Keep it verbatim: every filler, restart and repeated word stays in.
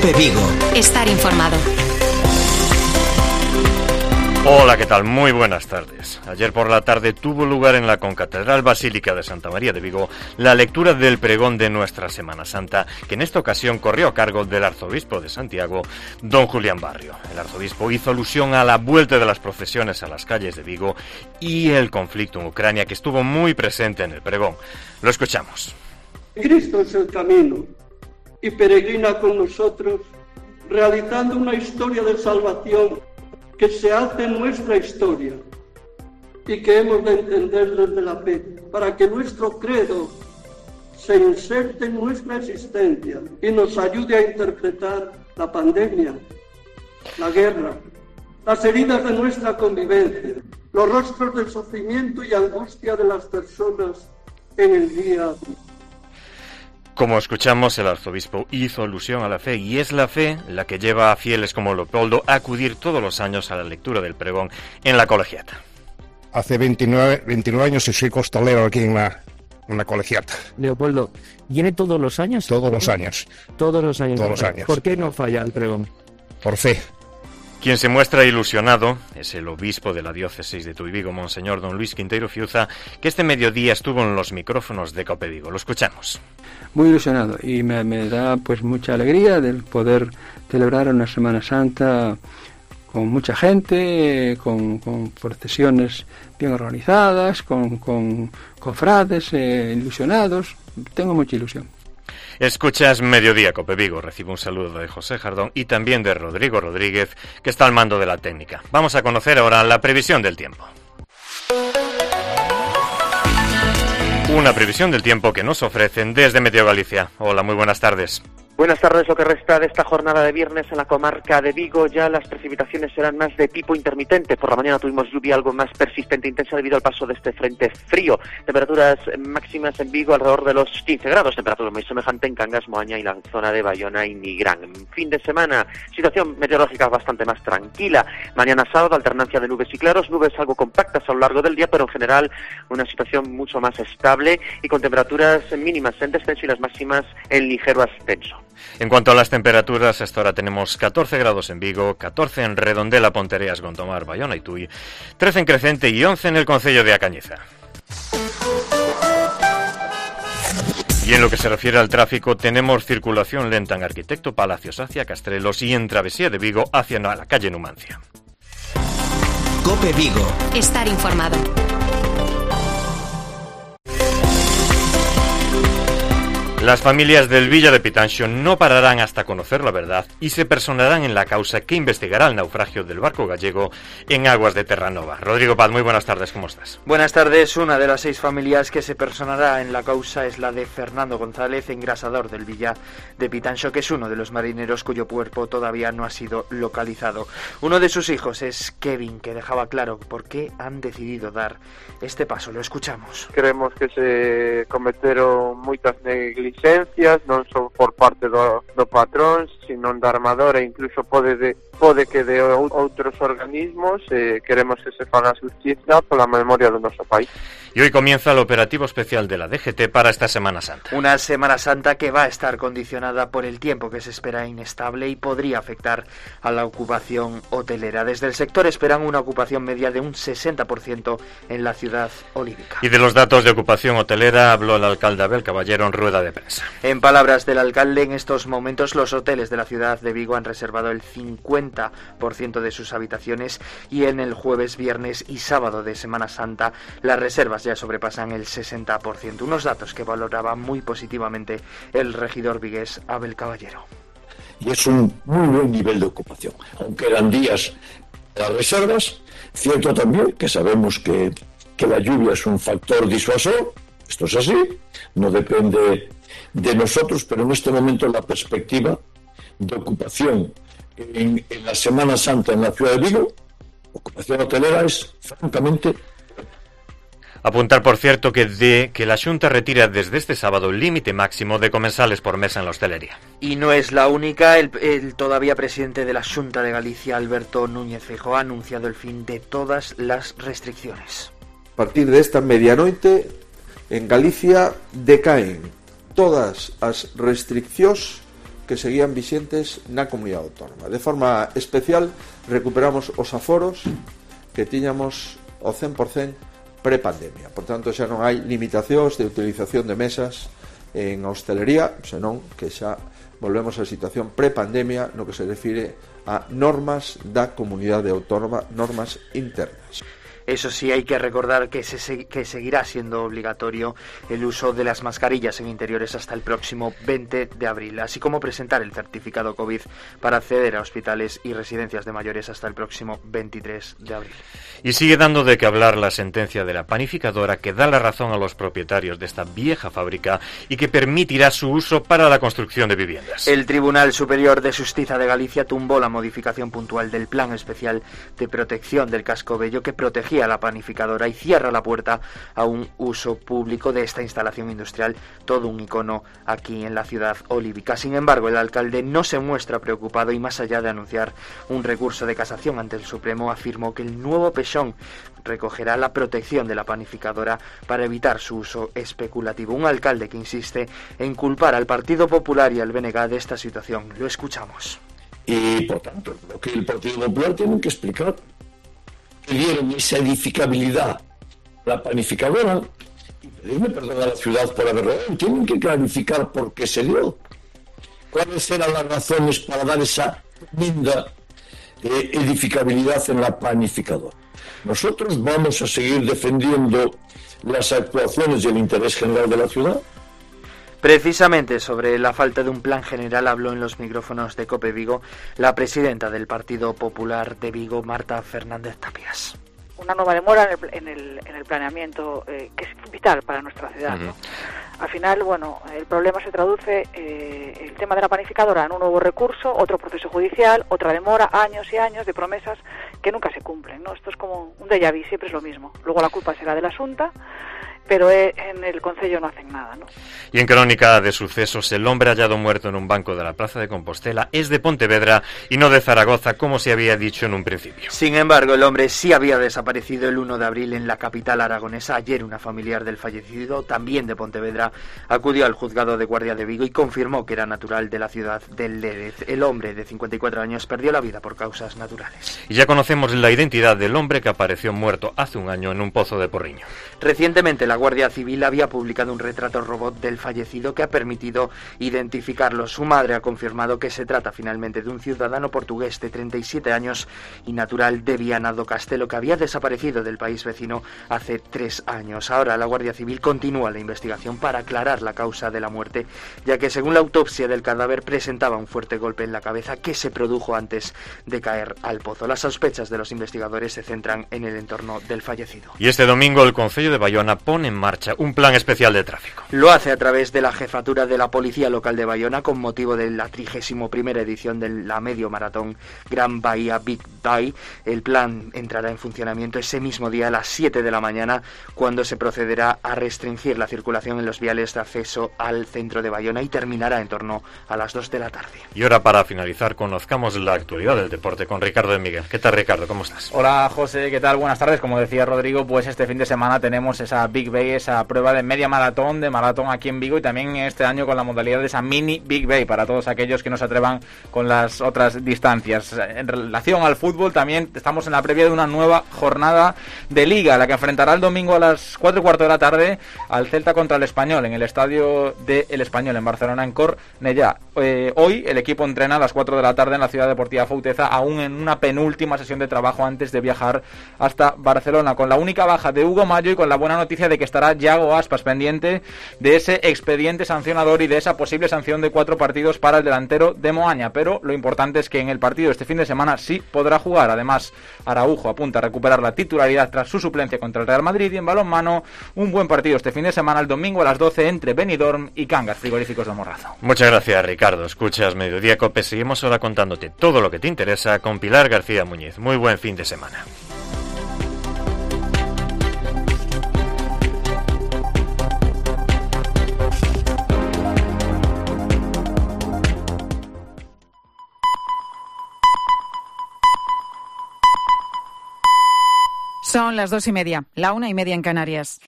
COPE Vigo. Estar informado. Hola, ¿qué tal? Muy buenas tardes. Ayer por la tarde tuvo lugar en la Concatedral Basílica de Santa María de Vigo la lectura del pregón de nuestra Semana Santa, que en esta ocasión corrió a cargo del arzobispo de Santiago, don Julián Barrio. El arzobispo hizo alusión a la vuelta de las procesiones a las calles de Vigo y el conflicto en Ucrania, que estuvo muy presente en el pregón. Lo escuchamos. Cristo es el camino y peregrina con nosotros, realizando una historia de salvación que se hace en nuestra historia y que hemos de entender desde la fe, para que nuestro credo se inserte en nuestra existencia y nos ayude a interpretar la pandemia, la guerra, las heridas de nuestra convivencia, los rostros del sufrimiento y angustia de las personas en el día a día. Como escuchamos, el arzobispo hizo alusión a la fe, y es la fe la que lleva a fieles como Leopoldo a acudir todos los años a la lectura del pregón en la colegiata. Hace veintinueve, veintinueve años y soy costalero aquí en la, en la colegiata. Leopoldo, ¿viene todos los años? Todos los años. Todos los años. Todos los años. ¿Por qué no falla el pregón? Por fe. Quien se muestra ilusionado es el obispo de la diócesis de Tuy Vigo, Monseñor don Luis Quinteiro Fiuza, que este mediodía estuvo en los micrófonos de COPE Vigo. Lo escuchamos. Muy ilusionado, y me, me da pues mucha alegría del poder celebrar una Semana Santa con mucha gente, con, con procesiones bien organizadas, con, con cofrades eh, ilusionados. Tengo mucha ilusión. Escuchas Mediodía COPE Vigo. Recibe un saludo de José Jardón y también de Rodrigo Rodríguez, que está al mando de la técnica. Vamos a conocer ahora la previsión del tiempo. Una previsión del tiempo que nos ofrecen desde Meteo Galicia. Hola, muy buenas tardes. Buenas tardes. Lo que resta de esta jornada de viernes en la comarca de Vigo, ya las precipitaciones serán más de tipo intermitente. Por la mañana tuvimos lluvia algo más persistente e intensa debido al paso de este frente frío. Temperaturas máximas en Vigo alrededor de los quince grados, temperatura muy semejante en Cangas, Moaña y la zona de Bayona y Nigrán. Fin de semana, situación meteorológica bastante más tranquila. Mañana sábado, alternancia de nubes y claros, nubes algo compactas a lo largo del día, pero en general una situación mucho más estable y con temperaturas mínimas en descenso y las máximas en ligero ascenso. En cuanto a las temperaturas, hasta ahora tenemos catorce grados en Vigo, catorce en Redondela, Pontereas, Gondomar, Bayona y Tui, trece en Crecente y once en el concello de A Cañiza. Y en lo que se refiere al tráfico, tenemos circulación lenta en Arquitecto Palacios hacia Castrelos y en Travesía de Vigo hacia la calle Numancia. COPE Vigo. Estar informado. Las familias del Villa de Pitanxo no pararán hasta conocer la verdad y se personarán en la causa que investigará el naufragio del barco gallego en aguas de Terranova. Rodrigo Paz, muy buenas tardes, ¿cómo estás? Buenas tardes. Una de las seis familias que se personará en la causa es la de Fernando González, engrasador del Villa de Pitanxo, que es uno de los marineros cuyo cuerpo todavía no ha sido localizado. Uno de sus hijos es Kevin, que dejaba claro por qué han decidido dar este paso. Lo escuchamos. Creemos que se cometeron moitas negligencias, non só por parte do, do patrón, sino da armadora, incluso pode, de, pode que de outros organismos. Eh, queremos que se faga justicia pola memoria do noso país. Y hoy comienza el operativo especial de la D G T para esta Semana Santa. Una Semana Santa que va a estar condicionada por el tiempo, que se espera inestable y podría afectar a la ocupación hotelera. Desde el sector esperan una ocupación media de un sesenta por ciento en la ciudad olívica. Y de los datos de ocupación hotelera habló el alcalde Abel Caballero en rueda de prensa. En palabras del alcalde, en estos momentos los hoteles de la ciudad de Vigo han reservado el cincuenta por ciento de sus habitaciones y en el jueves, viernes y sábado de Semana Santa las reservas ya sobrepasan el sesenta por ciento. Unos datos que valoraba muy positivamente el regidor vigués Abel Caballero. Y es un muy buen nivel de ocupación, aunque eran días de las reservas. Cierto también que sabemos que, que la lluvia es un factor disuasor, esto es así, no depende de nosotros, pero en este momento la perspectiva de ocupación en, en la Semana Santa en la ciudad de Vigo, ocupación hotelera, es francamente. Apuntar, por cierto, que de que la Xunta retira desde este sábado el límite máximo de comensales por mesa en la hostelería. Y no es la única. El, el todavía presidente de la Xunta de Galicia, Alberto Núñez Feijóo, ha anunciado el fin de todas las restricciones. A partir de esta medianoite, en Galicia decaen todas as restriccións que seguían vixentes na comunidade autónoma. De forma especial, recuperamos os aforos que tiñamos ao cen por cen prepandemia. Por tanto, xa non hai limitacións de utilización de mesas en hostelería, senón que xa volvemos á situación prepandemia no que se refire a normas da comunidade autónoma, normas internas. Eso sí, hay que recordar que, se, que seguirá siendo obligatorio el uso de las mascarillas en interiores hasta el próximo veinte de abril, así como presentar el certificado COVID para acceder a hospitales y residencias de mayores hasta el próximo veintitrés de abril. Y sigue dando de qué hablar la sentencia de la panificadora que da la razón a los propietarios de esta vieja fábrica y que permitirá su uso para la construcción de viviendas. El Tribunal Superior de Xustiza de Galicia tumbó la modificación puntual del Plan Especial de Protección del Casco Bello que protegía a la panificadora y cierra la puerta a un uso público de esta instalación industrial, todo un icono aquí en la ciudad olívica. Sin embargo, el alcalde no se muestra preocupado y más allá de anunciar un recurso de casación ante el Supremo, afirmó que el nuevo Pexón recogerá la protección de la panificadora para evitar su uso especulativo. Un alcalde que insiste en culpar al Partido Popular y al B N G de esta situación. Lo escuchamos. Y, por tanto, lo que el Partido Popular tiene que explicar, que dieron esa edificabilidad a la panificadora y pedirme perdón a la ciudad por haberlo dado. Tienen que clarificar por qué se dio, cuáles eran las razones para dar esa tremenda eh, edificabilidad en la panificadora. Nosotros vamos a seguir defendiendo las actuaciones y el interés general de la ciudad. Precisamente sobre la falta de un plan general habló en los micrófonos de COPE Vigo la presidenta del Partido Popular de Vigo, Marta Fernández Tapias. Una nueva demora en el, en el, en el planeamiento eh, que es vital para nuestra ciudad, ¿no? Al final, bueno, el problema se traduce, eh, el tema de la panificadora, en un nuevo recurso, otro proceso judicial, otra demora, años y años de promesas que nunca se cumplen, ¿no? Esto es como un déjà vu, siempre es lo mismo. Luego la culpa será de la Xunta, pero en el Concello no hacen nada, ¿no? Y en crónica de sucesos, el hombre hallado muerto en un banco de la Plaza de Compostela es de Pontevedra y no de Zaragoza, como se había dicho en un principio. Sin embargo, el hombre sí había desaparecido el uno de abril en la capital aragonesa. Ayer una familiar del fallecido, también de Pontevedra, acudió al juzgado de guardia de Vigo y confirmó que era natural de la ciudad del Lérez. El hombre de cincuenta y cuatro años perdió la vida por causas naturales. Y ya conocemos la identidad del hombre que apareció muerto hace un año en un pozo de Porriño. Recientemente la Guardia Civil había publicado un retrato robot del fallecido que ha permitido identificarlo. Su madre ha confirmado que se trata finalmente de un ciudadano portugués de treinta y siete años y natural de Viana do Castelo, que había desaparecido del país vecino hace tres años. Ahora la Guardia Civil continúa la investigación para aclarar la causa de la muerte, ya que según la autopsia del cadáver presentaba un fuerte golpe en la cabeza que se produjo antes de caer al pozo. Las sospechas de los investigadores se centran en el entorno del fallecido. Y este domingo el Concello de Bayona pone en marcha un plan especial de tráfico. Lo hace a través de la jefatura de la Policía Local de Bayona con motivo de la trigésima primera edición de la medio maratón Gran Bahía Big Bay. El plan entrará en funcionamiento ese mismo día a las siete de la mañana, cuando se procederá a restringir la circulación en los viales de acceso al centro de Bayona y terminará en torno a las dos de la tarde. Y ahora, para finalizar, conozcamos la actualidad del deporte con Ricardo de Miguel. ¿Qué tal, Ricardo? ¿Cómo estás? Hola, José, ¿qué tal? Buenas tardes. Como decía Rodrigo, pues este fin de semana tenemos esa Big Bay, esa prueba de media maratón, de maratón aquí en Vigo, y también este año con la modalidad de esa mini Big Bay para todos aquellos que no se atrevan con las otras distancias. En relación al fútbol, también estamos en la previa de una nueva jornada de Liga, la que enfrentará el domingo a las cuatro y cuarto de la tarde al Celta contra el Español en el estadio de El Español en Barcelona, en Cornellá. Eh, hoy el equipo entrena a las cuatro de la tarde en la Ciudad Deportiva Fouteza, aún en una penúltima sesión de trabajo antes de viajar hasta Barcelona, con la única baja de Hugo Mayo y con la buena noticia de que estará Yago Aspas pendiente de ese expediente sancionador y de esa posible sanción de cuatro partidos para el delantero de Moaña. Pero lo importante es que en el partido este fin de semana sí podrá jugar. Además, Araujo apunta a recuperar la titularidad tras su suplencia contra el Real Madrid. Y en balonmano, un buen partido este fin de semana, el domingo a las doce, entre Benidorm y Cangas, Frigoríficos del Morrazo. Muchas gracias, Ricardo. Escuchas Mediodía Cope. Seguimos ahora contándote todo lo que te interesa con Pilar García Muñiz. Muy buen fin de semana. Son las dos y media, la una y media en Canarias.